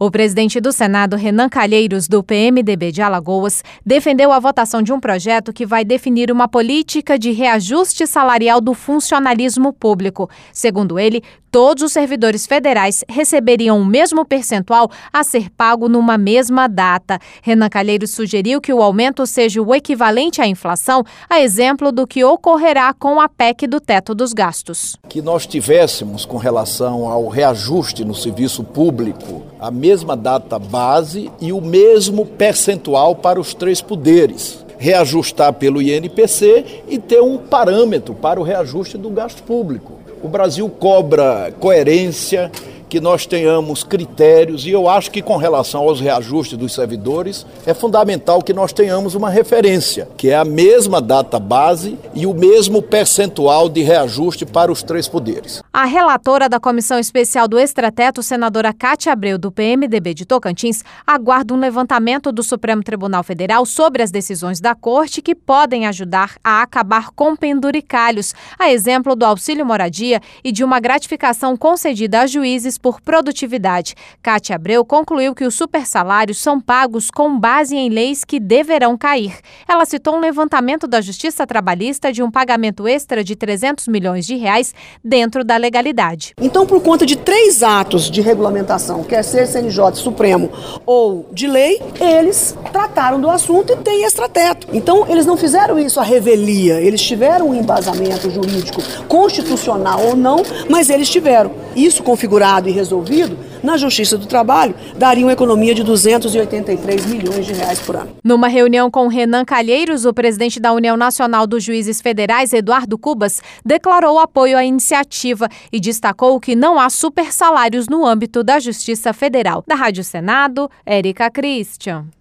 O presidente do Senado, Renan Calheiros, do PMDB de Alagoas, defendeu a votação de um projeto que vai definir uma política de reajuste salarial do funcionalismo público. Segundo ele, todos os servidores federais receberiam o mesmo percentual a ser pago numa mesma data. Renan Calheiros sugeriu que o aumento seja o equivalente à inflação, a exemplo do que ocorrerá com a PEC do teto dos gastos. Que nós tivéssemos, com relação ao reajuste no serviço público, a mesma data base e o mesmo percentual para os três poderes. Reajustar pelo INPC e ter um parâmetro para o reajuste do gasto público. O Brasil cobra coerência, que nós tenhamos critérios, e eu acho que com relação aos reajustes dos servidores é fundamental que nós tenhamos uma referência, que é a mesma data base e o mesmo percentual de reajuste para os três poderes. A relatora da Comissão Especial do Extrateto, senadora Cátia Abreu, do PMDB de Tocantins, aguarda um levantamento do Supremo Tribunal Federal sobre as decisões da Corte que podem ajudar a acabar com penduricalhos, a exemplo do auxílio moradia e de uma gratificação concedida a juízes por produtividade. Cátia Abreu concluiu que os supersalários são pagos com base em leis que deverão cair. Ela citou um levantamento da Justiça Trabalhista de um pagamento extra de R$300 milhões dentro da legalidade. Então, por conta de 3 atos de regulamentação, quer ser CNJ Supremo ou de lei, eles trataram do assunto e têm extrateto. Então, eles não fizeram isso à revelia, eles tiveram um embasamento jurídico, constitucional ou não, mas eles tiveram. Isso configurado e resolvido na Justiça do Trabalho daria uma economia de R$283 milhões por ano. Numa reunião com Renan Calheiros, o presidente da União Nacional dos Juízes Federais, Eduardo Cubas, declarou apoio à iniciativa e destacou que não há supersalários no âmbito da Justiça Federal. Da Rádio Senado, Érica Christian.